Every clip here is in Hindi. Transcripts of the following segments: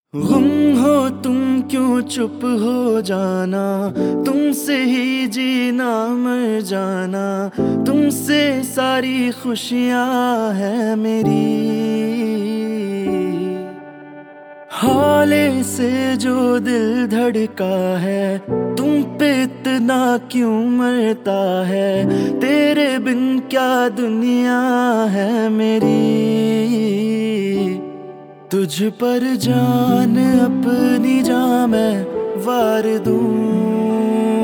गुम हो तुम क्यों चुप हो जाना, तुमसे ही जीना मर जाना, तुमसे सारी खुशियां है मेरी। हाले से जो दिल धड़का है, तुम पे इतना क्यों मरता है, तेरे बिन क्या दुनिया है मेरी। तुझ पर जान अपनी जा मैं वार दूं,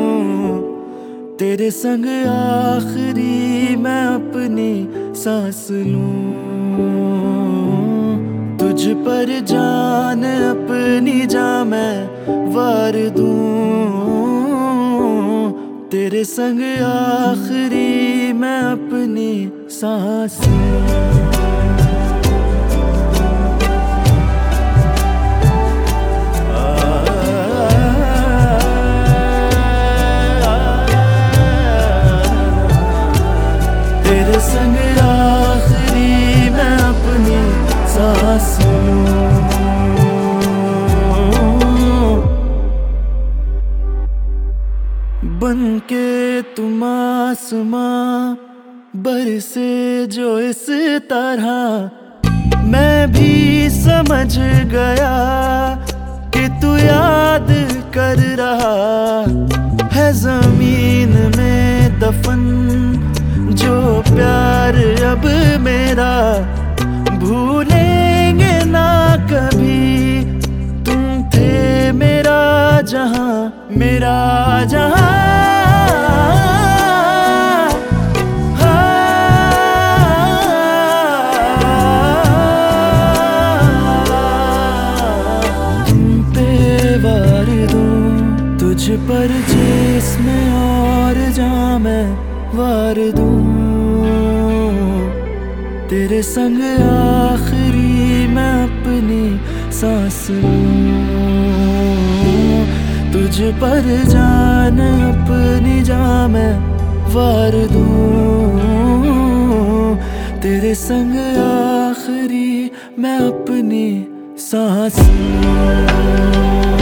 तेरे संग आखिरी मैं अपनी सांस लूं। तुझ पर जान अपनी जा मैं वार दूं, तेरे संग आखिरी मैं अपनी सांस लूं। तेरे संग आखिरी मैं अपनी सांस लूं। बन के तुम आसमां बरसे जो इस तरह, मैं भी समझ गया कि तू याद कर रहा है। जमीन में दफन जो प्यार अब मेरा, भूलेंगे ना कभी। तुम थे मेरा जहां, मेरा जहां। तुम पे वार दूं, तुझ पर जिस्म और जां मैं वार दूं, तेरे संग आखिरी मैं अपनी सांस लूं। तुझ पर जान अपनी जा मैं वार दूं, तेरे संग आखिरी मैं अपनी सांस लूं।